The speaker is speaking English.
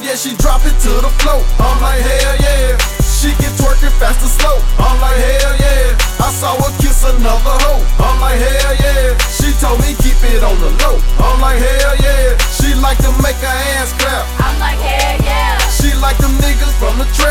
yeah, she drop it to the floor. I'm like, hell yeah. She get twerking fast and slow. I'm like, hell yeah. I saw her kiss another hoe. I'm like, hell yeah. She told me keep it on the low. I'm like, hell yeah. She like to make her ass clap. I'm like, hell yeah. She like them niggas from the trap.